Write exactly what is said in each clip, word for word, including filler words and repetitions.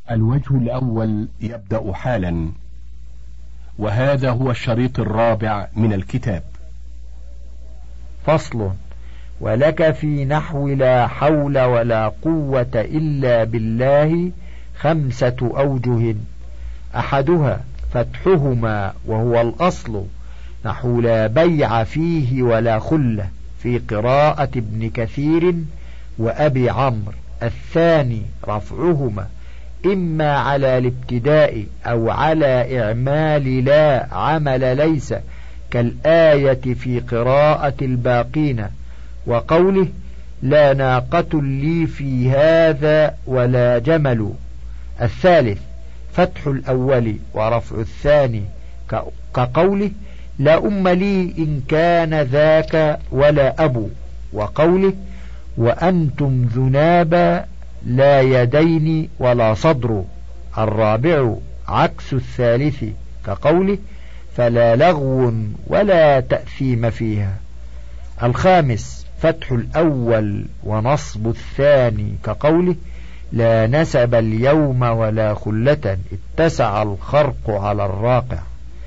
الوجه الأول يبدأ حالا، وهذا هو الشريط الرابع من الكتاب. فصل. ولك في نحو لا حول ولا قوة إلا بالله خمسة أوجه، أحدها فتحهما وهو الأصل، نحو لا بيع فيه ولا خلة في قراءة ابن كثير وأبي عمرو. الثاني رفعهما إما على الابتداء أو على إعمال لا عمل ليس، كالآية في قراءة الباقين وقوله لا ناقة لي في هذا ولا جمل. الثالث فتح الأول ورفع الثاني كقوله لا أم لي إن كان ذاك ولا أبو، وقوله وأنتم ذنابا لا يدين ولا صدر. الرابع عكس الثالث كقوله فلا لغو ولا تأثيم فيها. الخامس فتح الأول ونصب الثاني كقوله لا نسب اليوم ولا خلة اتسع الخرق على الراقع،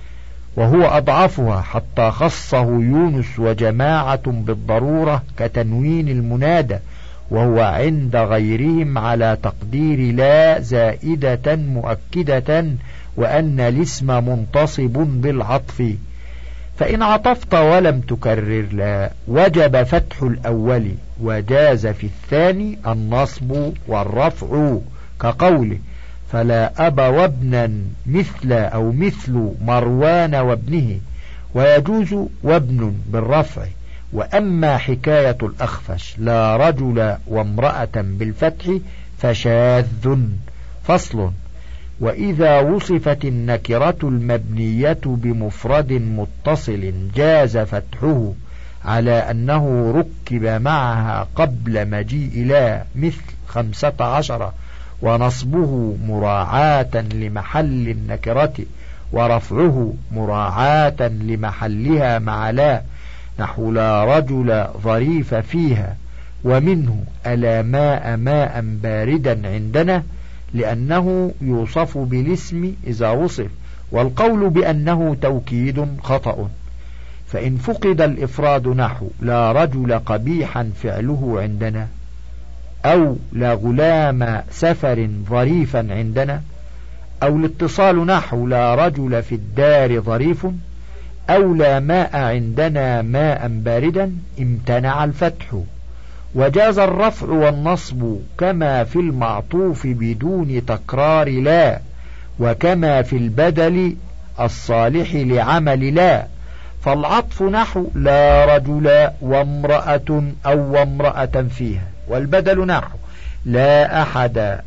وهو أضعفها حتى خصه يونس وجماعة بالضرورة كتنوين المنادى، وهو عند غيرهم على تقدير لا زائدة مؤكدة وأن الاسم منتصب بالعطف. فإن عطفت ولم تكرر لا وجب فتح الأول، وجاز في الثاني النصب والرفع كقوله فلا أب وابنا مثل أو مثل مروان وابنه، ويجوز وابن بالرفع. وأما حكاية الأخفش لا رجل وامرأة بالفتح فشاذ. فصل. وإذا وصفت النكرة المبنية بمفرد متصل جاز فتحه على أنه ركب معها قبل مجيء لا، مثل خمسة عشر، ونصبه مراعاة لمحل النكرة ورفعه مراعاة لمحلها مع لا، نحو لا رجل ظريف فيها. ومنه ألا ماء ماء باردا عندنا، لأنه يوصف بالاسم إذا وصف، والقول بأنه توكيد خطأ. فإن فقد الإفراد نحو لا رجل قبيحا فعله عندنا، أو لا غلام سفر ظريفا عندنا، أو الاتصال نحو لا رجل في الدار ظريف، أو لا ماء عندنا ماء باردا، امتنع الفتح. وجاز الرفع والنصب كما في المعطوف بدون تكرار لا، وكما في البدل الصالح لعمل لا. فالعطف نحو لا رجل وامرأة أو وامرأة فيها، والبدل نحو لا أحد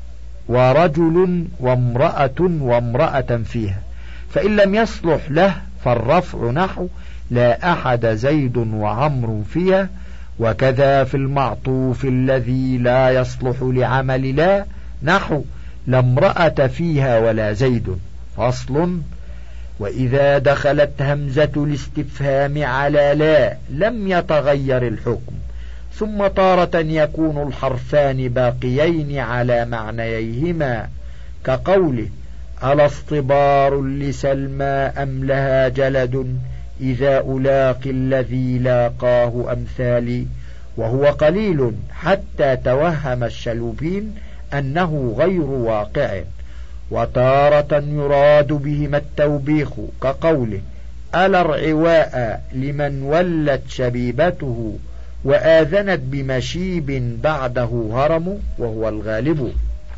ورجل وامرأة وامرأة فيها. فإن لم يصلح له فالرفع نحو لا أحد زيد وعمر فيها. وكذا في المعطوف الذي لا يصلح لعمل لا نحو لا امرأة فيها ولا زيد. فصل. وإذا دخلت همزة الاستفهام على لا لم يتغير الحكم، ثم تارة يكون الحرفان باقيين على معنييهما كقوله ألا اصطبار لسلمى أم لها جلد إذا ألاقي الذي لاقاه أمثالي، وهو قليل حتى توهم الشلوبين أنه غير واقع. وتارة يراد بهما التوبيخ كقوله ألا ارعواء لمن ولت شبيبته وآذنت بمشيب بعده هرم، وهو الغالب.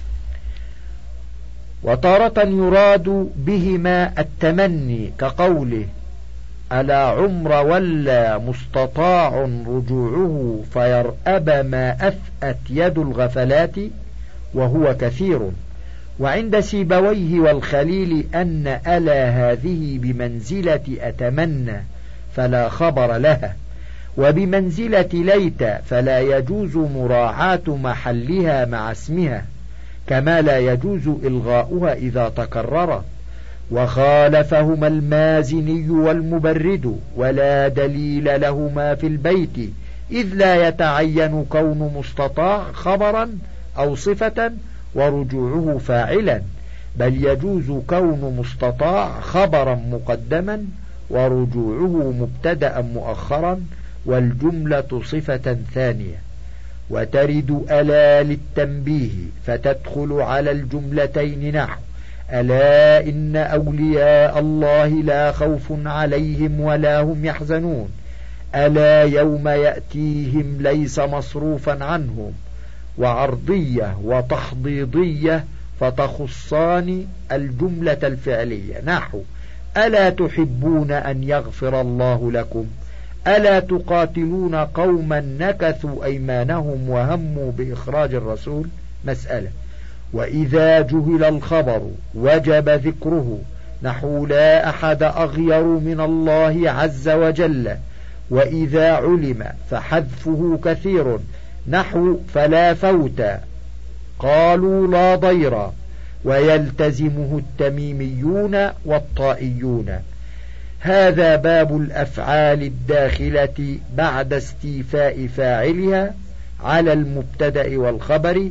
وتارة يراد بهما التمني كقوله ألا عمر ولا مستطاع رجوعه فيرأب ما أفأت يد الغفلات، وهو كثير. وعند سيبويه والخليل أن ألا هذه بمنزلة أتمنى فلا خبر لها، وبمنزلة ليت فلا يجوز مراعاة محلها مع اسمها، كما لا يجوز إلغاؤها إذا تكررت. وخالفهما المازني والمبرد ولا دليل لهما في البيت، إذ لا يتعين كون مستطاع خبرا أو صفة، ورجوعه فاعلا، بل يجوز كون مستطاع خبرا مقدما ورجوعه مبتدأ مؤخرا والجملة صفة ثانية. وترد ألا للتنبيه فتدخل على الجملتين نحو ألا إن أولياء الله لا خوف عليهم ولا هم يحزنون، ألا يوم يأتيهم ليس مصروفا عنهم، وعرضية وتخضيضية فتخصان الجملة الفعلية نحو ألا تحبون أن يغفر الله لكم، ألا تقاتلون قوما نكثوا أيمانهم وهموا بإخراج الرسول. مسألة. وإذا جهل الخبر وجب ذكره نحو لا أحد أغير من الله عز وجل، وإذا علم فحذفه كثير نحو فلا فوت قالوا لا ضير، ويلتزمه التميميون والطائيون. هذا باب الأفعال الداخلة بعد استيفاء فاعلها على المبتدأ والخبر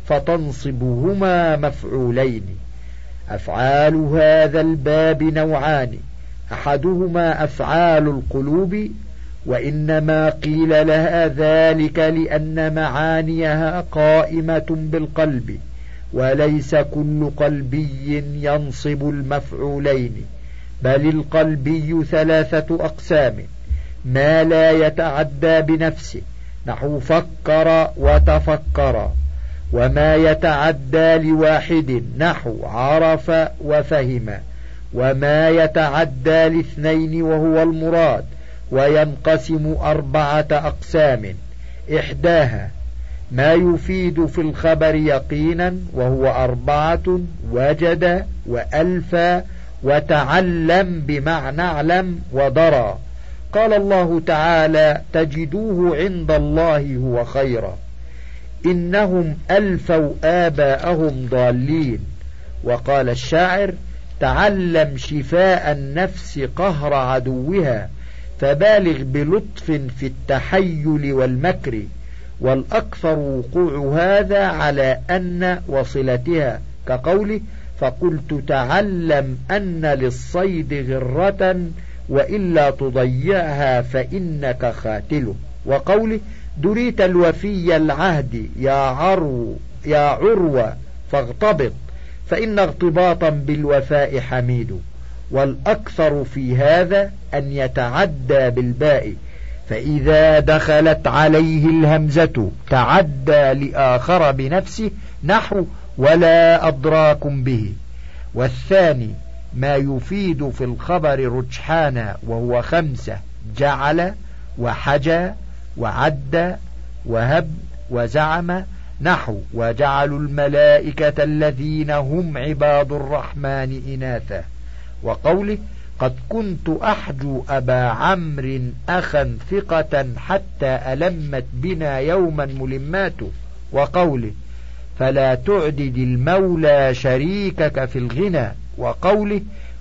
فتنصبهما مفعولين. أفعال هذا الباب نوعان، أحدهما أفعال القلوب، وإنما قيل لها ذلك لأن معانيها قائمة بالقلب، وليس كل قلبي ينصب المفعولين، بل القلبي ثلاثة أقسام: ما لا يتعدى بنفسه نحو فكر وتفكر، وما يتعدى لواحد نحو عرف وفهم، وما يتعدى لاثنين وهو المراد، وينقسم أربعة أقسام: إحداها ما يفيد في الخبر يقينا وهو أربعة: وجد وألفى وتعلم بمعنى اعلم ودرى. قال الله تعالى: تجدوه عند الله هو خيرا، إنهم ألفوا آباءهم ضالين. وقال الشاعر: تعلم شفاء النفس قهر عدوها، فبالغ بلطف في التحيل والمكر. والأكثر وقوع هذا على أن وصلتها كقوله: فقلت تعلم أن للصيد غرة وإلا تضيعها فإنك خاتل. وقوله: دريت الوفي العهد يا عرو يا عروة فاغتبط، فإن اغتباطا بالوفاء حميد. والأكثر في هذا أن يتعدى بالباء، فإذا دخلت عليه الهمزة تعدى لآخر بنفسه نحو ولا أدراكم به. والثاني ما يفيد في الخبر رجحانا وهو خمسة: جعل وحجى وعد وهب وزعم نحو وجعلوا الملائكة الذين هم عباد الرحمن إناثا. وقوله: قد كنت أحجو أبا عمرو أخا ثقة حتى ألمت بنا يوما ملمات. وقوله: فلا تعدد المولى شريكك في الغنى. وقوله: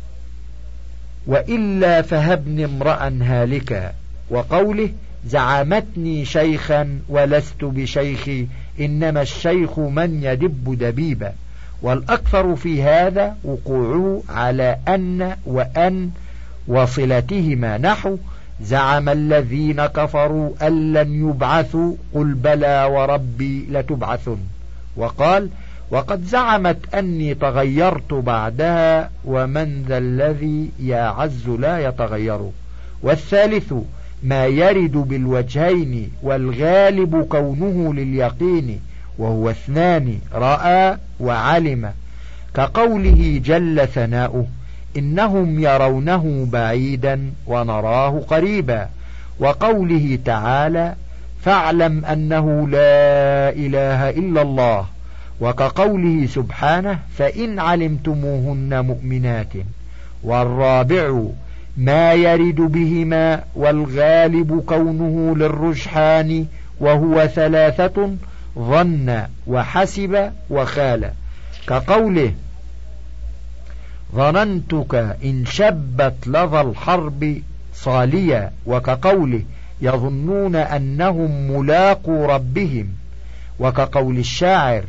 وإلا فهبني امرأ هالكا. وقوله: زعمتني شيخا ولست بشيخي، إنما الشيخ من يدب دبيبا. والأكثر في هذا وقوعه على أن وأن وصلتهما نحو زعم الذين كفروا أن لن يبعثوا قل بلى وربي لتبعثن. وقال: وقد زعمت أني تغيرت بعدها ومن ذا الذي يعز لا يتغير. والثالث ما يرد بالوجهين والغالب كونه لليقين وهو اثنان: رأى وعلم، كقوله جل ثناؤه: إنهم يرونه بعيدا ونراه قريبا. وقوله تعالى: فاعلم أنه لا إله إلا الله. وكقوله سبحانه: فإن علمتموهن مؤمنات. والرابع ما يرد بهما والغالب كونه للرجحان وهو ثلاثة: ظن وحسب وخال، كقوله: ظننتك إن شبت لظى الحرب صاليا. وكقوله: يظنون أنهم ملاقو ربهم. وكقول الشاعر: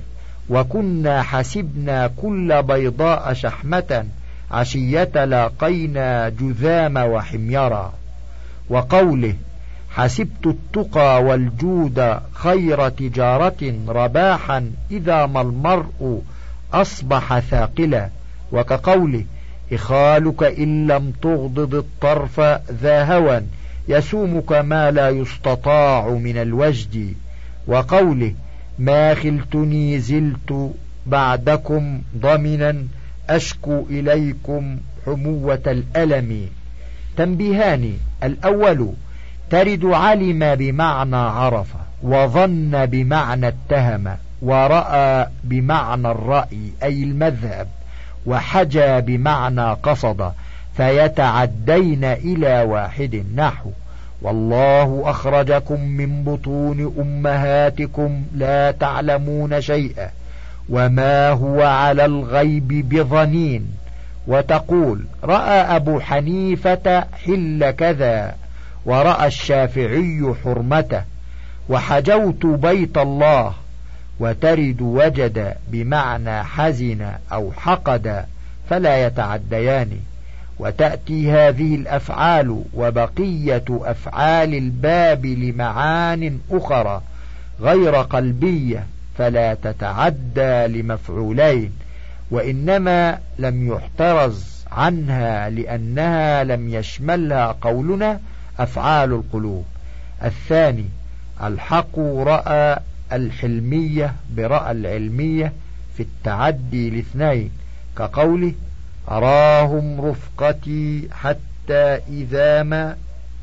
وكنا حسبنا كل بيضاء شحمة عشية لاقينا جذام وحميرا. وقوله حسبت التقى والجود خير تجارة رباحا إذا ما المرء أصبح ثاقلا. وكقوله إخالك إن لم تغضض الطرف ذا هوى يسومك ما لا يستطاع من الوجد. وقوله ما خلتني زلت بعدكم ضمنا أشكو إليكم حموة الألم. تنبيهان: الأول ترد علم بمعنى عرف، وظن بمعنى اتهم، ورأى بمعنى الرأي أي المذهب، وحجى بمعنى قصد، فيتعدين إلى واحد نحو والله أخرجكم من بطون أمهاتكم لا تعلمون شيئا وما هو على الغيب بضنين. وتقول رأى أبو حنيفة حل كذا، ورأى الشافعي حرمته، وحجوت بيت الله. وترد وجد بمعنى حزن أو حقد فلا يتعديان. وتأتي هذه الأفعال وبقية أفعال الباب لمعان أخرى غير قلبية فلا تتعدى لمفعولين، وإنما لم يحترز عنها لأنها لم يشملها قولنا أفعال القلوب. الثاني الحق رأى الحلمية برأى العلمية في التعدي لاثنين، كقوله أراهم رفقتي حتى إذا ما.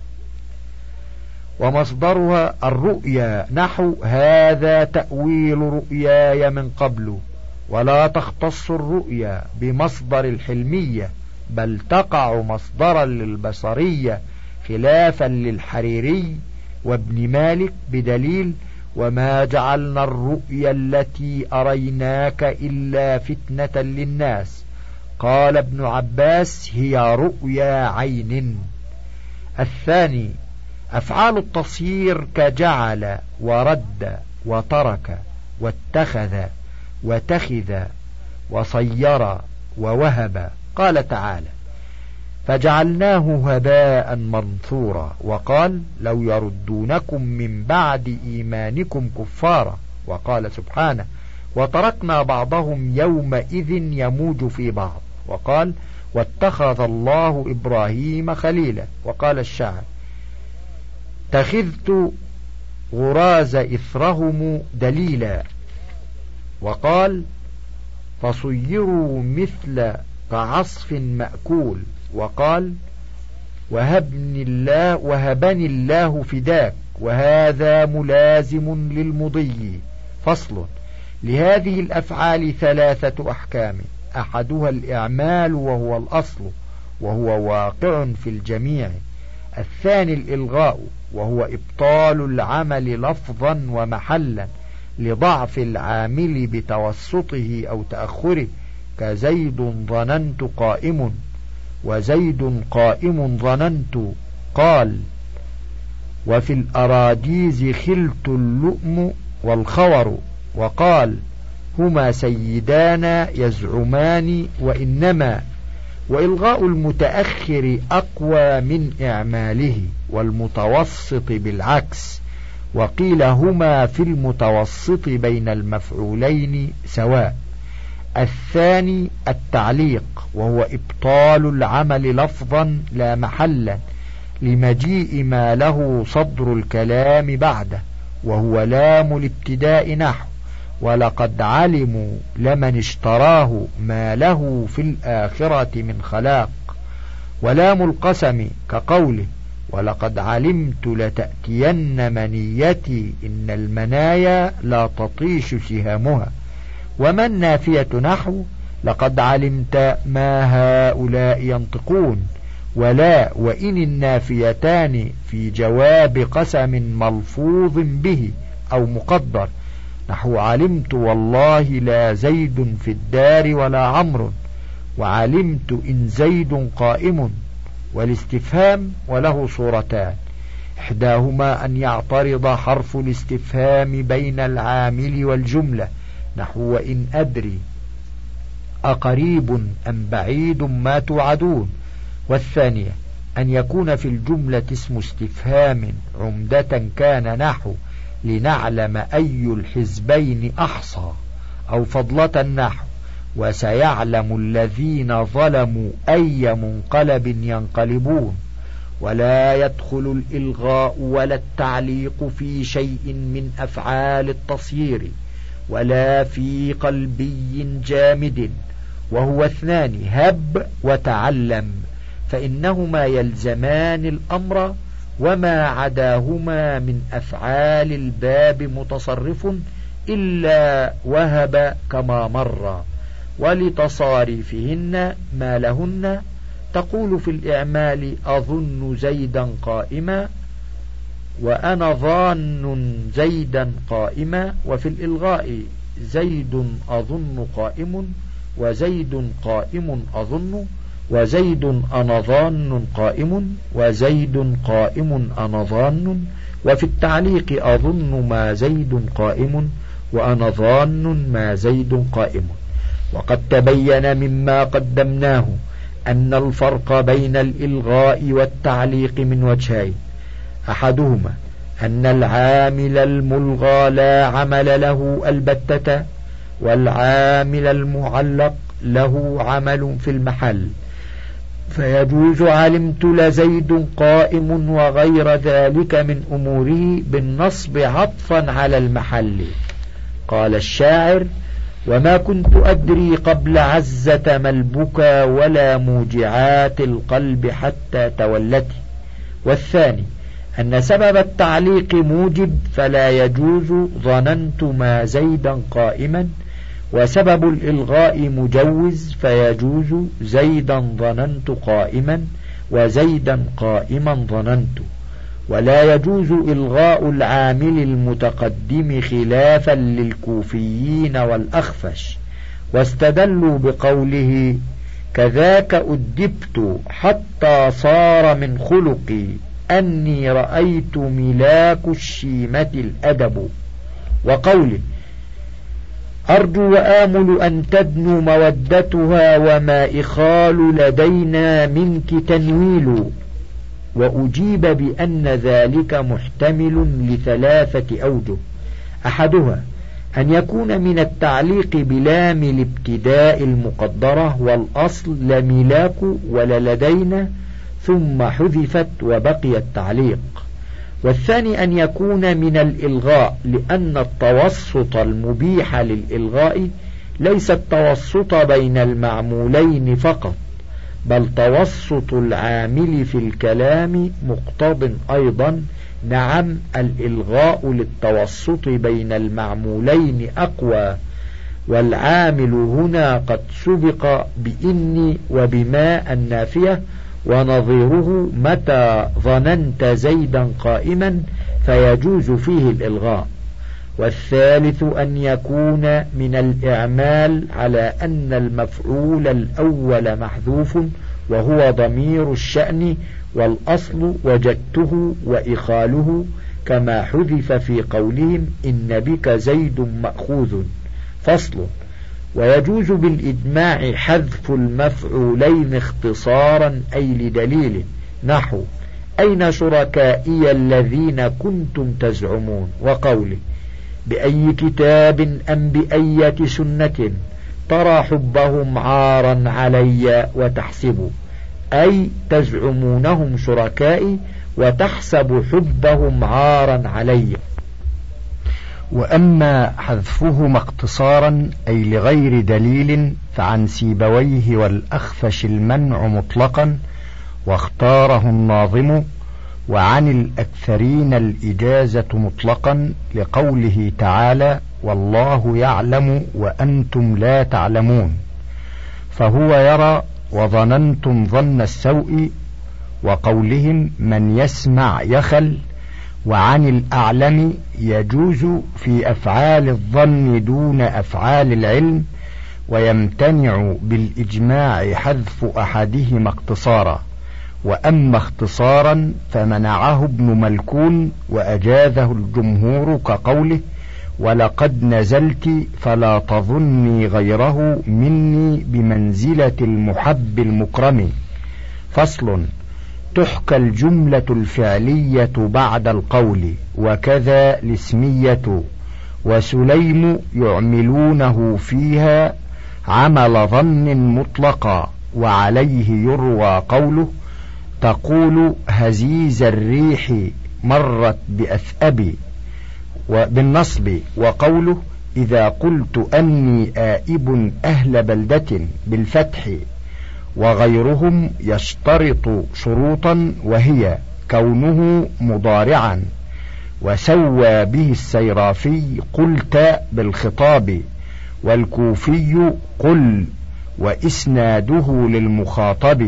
ومصدرها الرؤيا نحو هذا تأويل رؤياي من قبل. ولا تختص الرؤيا بمصدر الحلمية بل تقع مصدرا للبصرية خلافا للحريري وابن مالك بدليل وما جعلنا الرؤيا التي أريناك إلا فتنة للناس. قال ابن عباس هي رؤيا عين. الثاني أفعال التصيير كجعل ورد وترك واتخذ وتخذ وصير ووهب. قال تعالى فجعلناه هباء منثورا. وقال لو يردونكم من بعد إيمانكم كفارا. وقال سبحانه وتركنا بعضهم يومئذ يموج في بعض. وقال واتخذ الله إبراهيم خليلا. وقال الشاعر اتخذت غراز إثرهم دليلا. وقال فصيروا مثل كعصف مأكول. وقال وهبني الله وهبني الله فداك، وهذا ملازم للمضي. فصل لهذه الأفعال ثلاثة أحكام: أحدها الإعمال وهو الأصل وهو واقع في الجميع. الثاني الإلغاء وهو إبطال العمل لفظا ومحلا لضعف العامل بتوسطه أو تأخره، كزيد ظننت قائم وزيد قائم ظننت. قال وفي الأراديز خلت اللؤم والخور. وقال هما سيدان يزعمان وإنما. وإلغاء المتأخر أقوى من إعماله، والمتوسط بالعكس. وقيل هما في المتوسط بين المفعولين سواء. الثاني التعليق وهو إبطال العمل لفظا لا محلا لمجيء ما له صدر الكلام بعده، وهو لام الابتداء نحو ولقد علموا لمن اشتراه ما له في الآخرة من خلاق. ولام القسم كقوله ولقد علمت لتأتين منيتي إن المنايا لا تطيش سهامها. وما النافية نحو لقد علمت ما هؤلاء ينطقون. ولا وإن النافيتان في جواب قسم ملفوظ به أو مقدر نحو علمت والله لا زيد في الدار ولا عمرو، وعلمت إن زيد قائم. والاستفهام وله صورتان: إحداهما أن يعترض حرف الاستفهام بين العامل والجملة نحو وإن أدري أقريب أم بعيد ما توعدون. والثانية أن يكون في الجملة اسم استفهام عمدة كان نحو لنعلم أي الحزبين أحصى، أو فضلة نحو وسيعلم الذين ظلموا أي منقلب ينقلبون. ولا يدخل الإلغاء ولا التعليق في شيء من أفعال التصيير ولا في قلبي جامد، وهو اثنان هب وتعلم، فإنهما يلزمان الأمر، وما عداهما من أفعال الباب متصرف إلا وهب كما مر. ولتصاريفهن ما لهن، تقول في الإعمال أظن زيدا قائما وأنا ظان زيدا قائما، وفي الإلغاء زيد أظن قائم وزيد قائم أظن وزيد أنا ظان قائم وزيد قائم أنا ظان، وفي التعليق أظن ما زيد قائم وأنا ظان ما زيد قائم. وقد تبين مما قدمناه أن الفرق بين الإلغاء والتعليق من وجهين: أحدهما أن العامل الملغى لا عمل له البتة، والعامل المعلق له عمل في المحل، فيجوز علمت لزيد قائم وغير ذلك من أموره بالنصب عطفا على المحل. قال الشاعر: وما كنت أدري قبل عزة ما البكى ولا موجعات القلب حتى تولتي. والثاني أن سبب التعليق موجب فلا يجوز ظننت ما زيدا قائما، وسبب الإلغاء مجوز فيجوز زيدا ظننت قائما وزيدا قائما ظننت. ولا يجوز إلغاء العامل المتقدم خلافا للكوفيين والأخفش، واستدلوا بقوله: كذاك أدبت حتى صار من خلقي أني رأيت ملاك الشيمة الأدب، وقوله: أرجو وآمل أن تدنو مودتها وما إخال لدينا منك تنويل. وأجيب بأن ذلك محتمل لثلاثة أوجه: أحدها أن يكون من التعليق بلام الابتداء المقدرة والأصل لملاك ولا لدينا ثم حذفت وبقي التعليق. والثاني أن يكون من الإلغاء، لأن التوسط المبيح للإلغاء ليس التوسط بين المعمولين فقط، بل توسط العامل في الكلام مقتض أيضا. نعم، الإلغاء للتوسط بين المعمولين أقوى، والعامل هنا قد سبق بإني وبما النافية، ونظيره متى ظننت زيدا قائما فيجوز فيه الإلغاء. والثالث أن يكون من الإعمال على أن المفعول الأول محذوف وهو ضمير الشأن، والأصل وجدته وإخاله، كما حذف في قولهم إن بك زيد مأخوذ. فصل. ويجوز بالإجماع حذف المفعولين اختصارا أي لدليل، نحو أين شركائي الذين كنتم تزعمون، وقوله بأي كتاب أم بأية سنة ترى حبهم عارا علي وتحسب، أي تزعمونهم شركائي وتحسب حبهم عارا علي. وأما حذفهما اقتصارا أي لغير دليل فعن سيبويه والأخفش المنع مطلقا، واختاره الناظم، وعن الأكثرين الإجازة مطلقا، لقوله تعالى والله يعلم وأنتم لا تعلمون، فهو يرى وظننتم ظن السوء، وقولهم من يسمع يخل. وعن الأعلم يجوز في أفعال الظن دون أفعال العلم، ويمتنع بالإجماع حذف أحدهما اقتصارا. وأما اختصارا فمنعه ابن ملكون وأجازه الجمهور، كقوله ولقد نزلت فلا تظني غيره مني بمنزلة المحب المكرم. فصل. تحكى الجملة الفعلية بعد القول، وكذا الاسمية، وسليم يعملونه فيها عمل ظن مطلقا، وعليه يروى قوله تقول هزيز الريح مرت بأثأبي وبالنصب، وقوله إذا قلت أني آئب أهل بلدة بالفتح، وغيرهم يشترط شروطا وهي كونه مضارعا، وسوى به السيرافي قلت بالخطاب، والكوفي قل، وإسناده للمخاطب،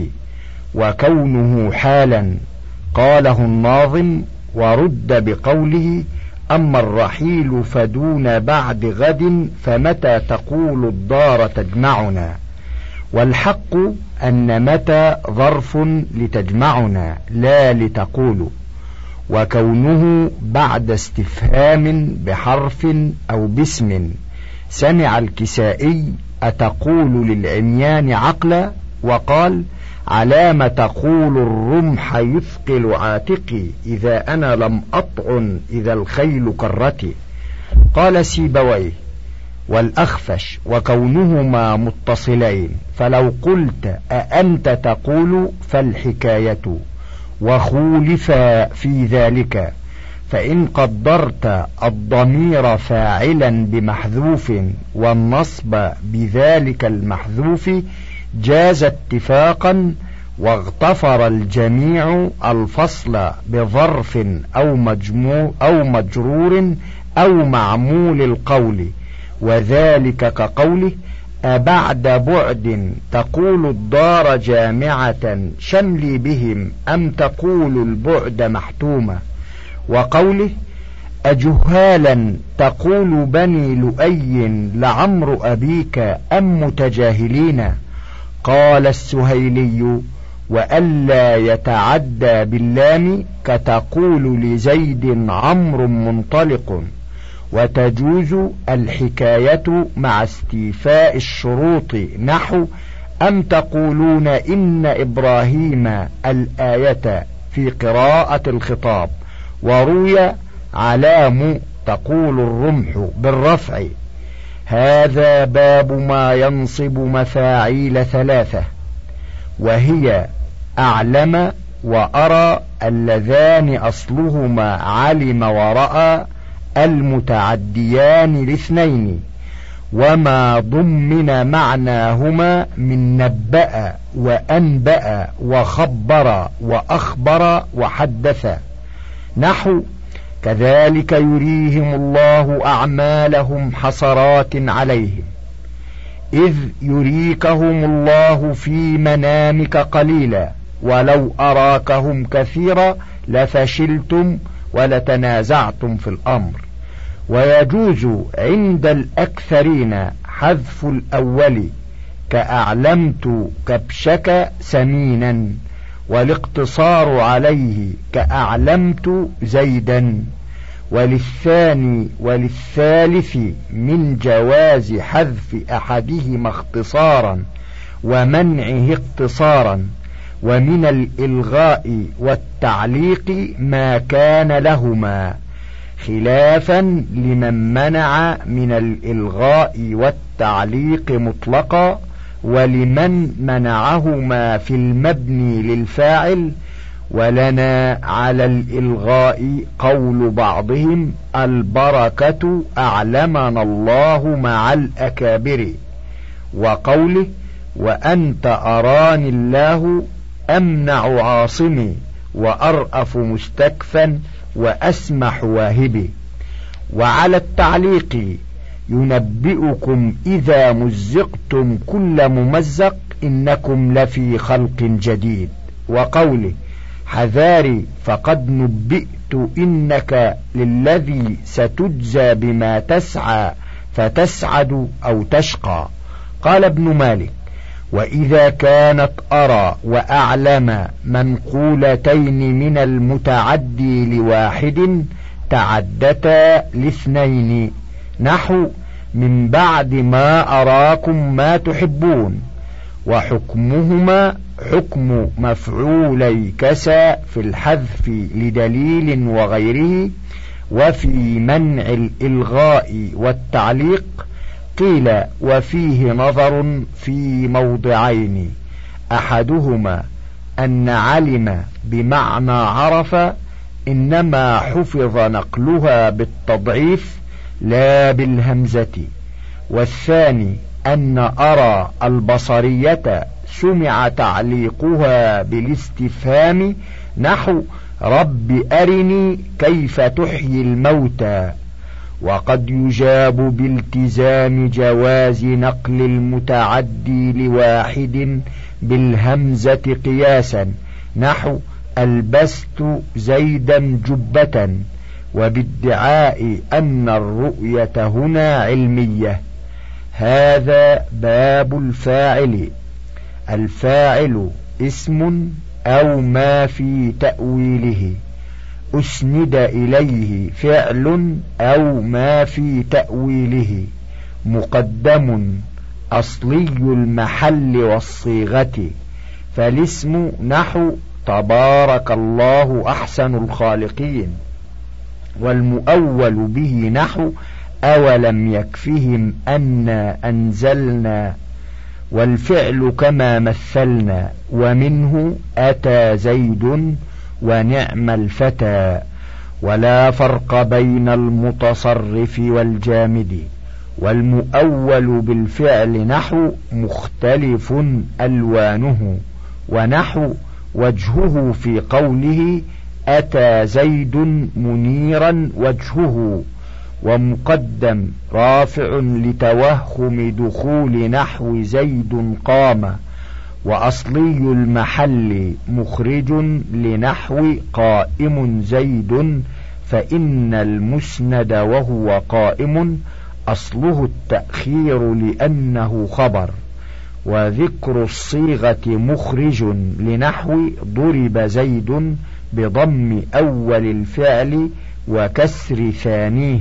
وكونه حالا قاله الناظم، ورد بقوله أما الرحيل فدون بعد غد فمتى تقول الدار تجمعنا. والحق أن متى ظرف لتجمعنا لا لتقول، وكونه بعد استفهام بحرف أو باسم. سمع الكسائي أتقول للعميان عقلا، وقال علام تقول الرمح يثقل عاتقي إذا أنا لم أطعن إذا الخيل كرتي. قال سيبويه والأخفش وكونهما متصلين، فلو قلت أأنت تقول فالحكاية، وخولفا في ذلك، فإن قدرت الضمير فاعلا بمحذوف والنصب بذلك المحذوف جاز اتفاقا، واغتفر الجميع الفصل بظرف أو مجموع أو مجرور أو معمول القول، وذلك كقوله أبعد بعد تقول الدار جامعة شملي بهم أم تقول البعد محتومة، وقوله أجهالا تقول بني لؤي لعمر أبيك أم متجاهلين. قال السهيلي وألا يتعدى باللام كتقول لزيد عمرو منطلق، وتجوز الحكاية مع استيفاء الشروط، نحو أم تقولون إن إبراهيم الآية في قراءة الخطاب، وروي علام تقول الرمح بالرفع. هذا باب ما ينصب مفاعيل ثلاثة، وهي أعلم وأرى اللذان أصلهما علم ورأى المتعديان لاثنين، وما ضمن معناهما من نبأ وأنبأ وخبر وأخبر وحدث، نحو كذلك يريهم الله أعمالهم حسرات عليهم إذ يريكهم الله في منامك قليلا ولو أراكهم كثيرا لفشلتم ولتنازعتم في الأمر. ويجوز عند الأكثرين حذف الأول كأعلمت كبشك سمينا، والاقتصار عليه كأعلمت زيدا. وللثاني وللثالث من جواز حذف أحدهما اختصارا ومنعه اقتصارا، ومن الإلغاء والتعليق ما كان لهما، خلافا لمن منع من الإلغاء والتعليق مطلقا، ولمن منعهما في المبني للفاعل. ولنا على الإلغاء قول بعضهم البركة أعلمنا الله مع الأكابر، وقوله وأنت أراني الله أمنع عاصمي وأرأف مستكفا وأسمح واهبي. وعلى التعليق ينبئكم إذا مزقتم كل ممزق إنكم لفي خلق جديد، وقوله حذاري فقد نبئت إنك للذي ستجزى بما تسعى فتسعد أو تشقى. قال ابن مالك وإذا كانت أرى وأعلم منقولتين من المتعدي لواحد تعدتا لاثنين، نحو من بعد ما أراكم ما تحبون، وحكمهما حكم مفعولي كسى في الحذف لدليل وغيره. وفي منع الإلغاء والتعليق قيل وفيه نظر في موضعين: أحدهما أن علم بمعنى عرف إنما حفظ نقلها بالتضعيف لا بالهمزة، والثاني أن أرى البصرية سمع تعليقها بالاستفهام نحو رب أرني كيف تحيي الموتى. وقد يجاب بالتزام جواز نقل المتعدي لواحد بالهمزة قياسا نحو ألبست زيدا جبة، وبادعاء أن الرؤية هنا علمية. هذا باب الفاعل. الفاعل اسم أو ما في تأويله أسند إليه فعل أو ما في تأويله، مقدم أصلي المحل والصيغة، فالاسم نحو تبارك الله أحسن الخالقين، والمؤول به نحو أولم يكفهم أنا أنزلنا، والفعل كما مثلنا، ومنه أتى زيد ونعم الفتى. ولا فرق بين المتصرف والجامد. والمؤول بالفعل نحو مختلف ألوانه، ونحو وجهه في قوله أتى زيد منيرا وجهه، ومقدم رافع لتوهم دخول نحو زيد قام، وأصلي المحل مخرج لنحو قائم زيد، فإن المسند وهو قائم أصله التأخير لأنه خبر. وذكر الصيغة مخرج لنحو ضرب زيد بضم أول الفعل وكسر ثانيه،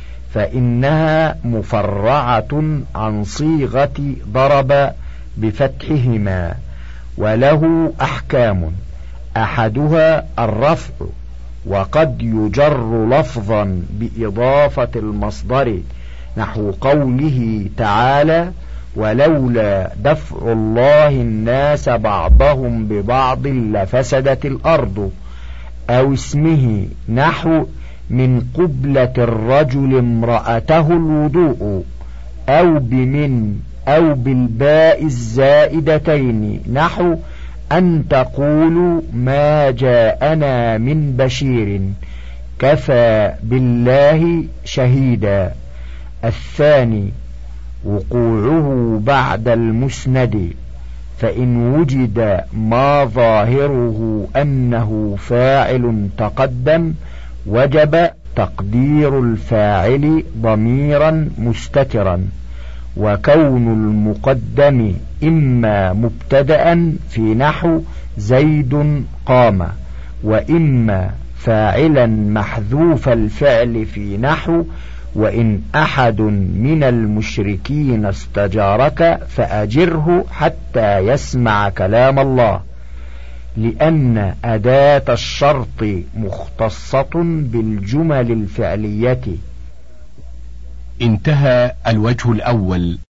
فإنها مفرعة عن صيغة ضرب بفتحهما. وله أحكام: أحدها الرفع، وقد يجر لفظا بإضافة المصدر نحو قوله تعالى ولولا دفع الله الناس بعضهم ببعض لفسدت الأرض، أو اسمه نحو من قبلة الرجل امرأته الوضوء، أو بمن أو بالباء الزائدتين نحو أن تقولوا ما جاءنا من بشير كفى بالله شهيدا. الثاني وقوعه بعد المسند، فإن وجد ما ظاهره أنه فاعل تقدم وجب تقدير الفاعل ضميرا مستترا، وكون المقدم إما مبتدأ في نحو زيد قام، وإما فاعلا محذوف الفعل في نحو وإن أحد من المشركين استجارك فأجره حتى يسمع كلام الله، لأن أداة الشرط مختصة بالجمل الفعلية. انتهى الوجه الأول.